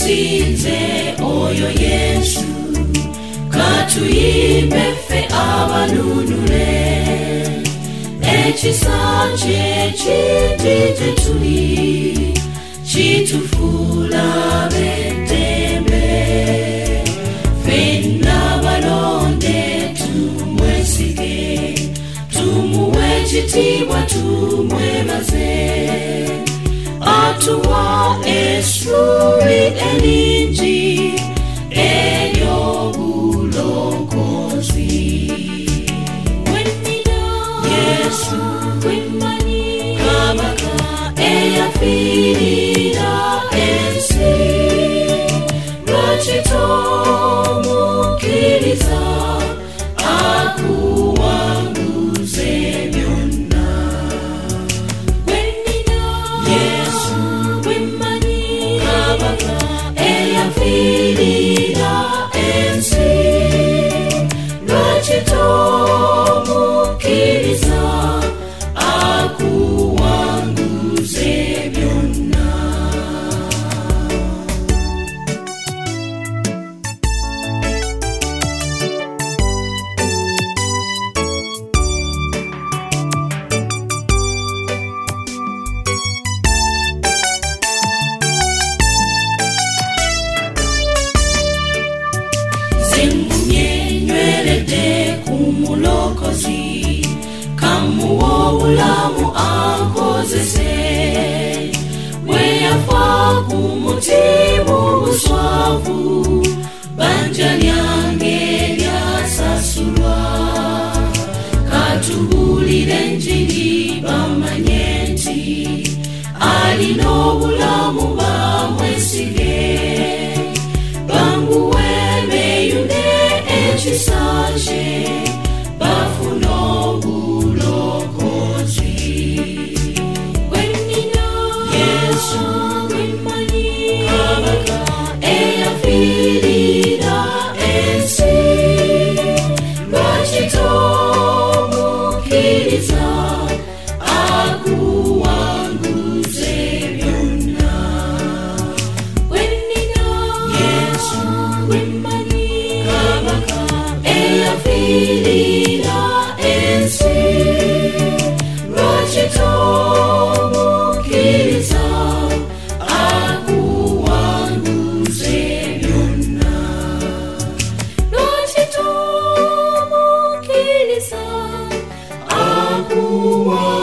Yatsinze oyo Yesu katuyimbe ffe abanunule ekisa kye kingi gye tuli kitufuula b'eddembe ffenna balonde tumwesige tumuwe ekitiibwa tumwebaze atuwa essuubi eringi ery'obulokozi Yesu gwemanyi kabaka eyafiirira ensi lwaki tomukkiriza akuwanguze byonna Yesu gwemanyi kabaka eyafiirira ensi lwaki tomukkiriza akuwanguze byonna Nyweredde ku mulokozi kamuwa obulamu ankozese bwe yafa ku muti mu buswavu bbanja lyange lyasasulwa katubuulire enjiri bamanye nti alina obulamu bamwesige banguwe beeyune ekisa kye bafuna obulokozi Yesu gwemanyi kabaka eyafiirira ensi lwaki tomukkiriza akuwanguze byonna Yesu gwemanyi kabaka eyafiirira ensi lwaki tomukkiriza akuwanguze byonna lwaki tomukkiriza akuwanguze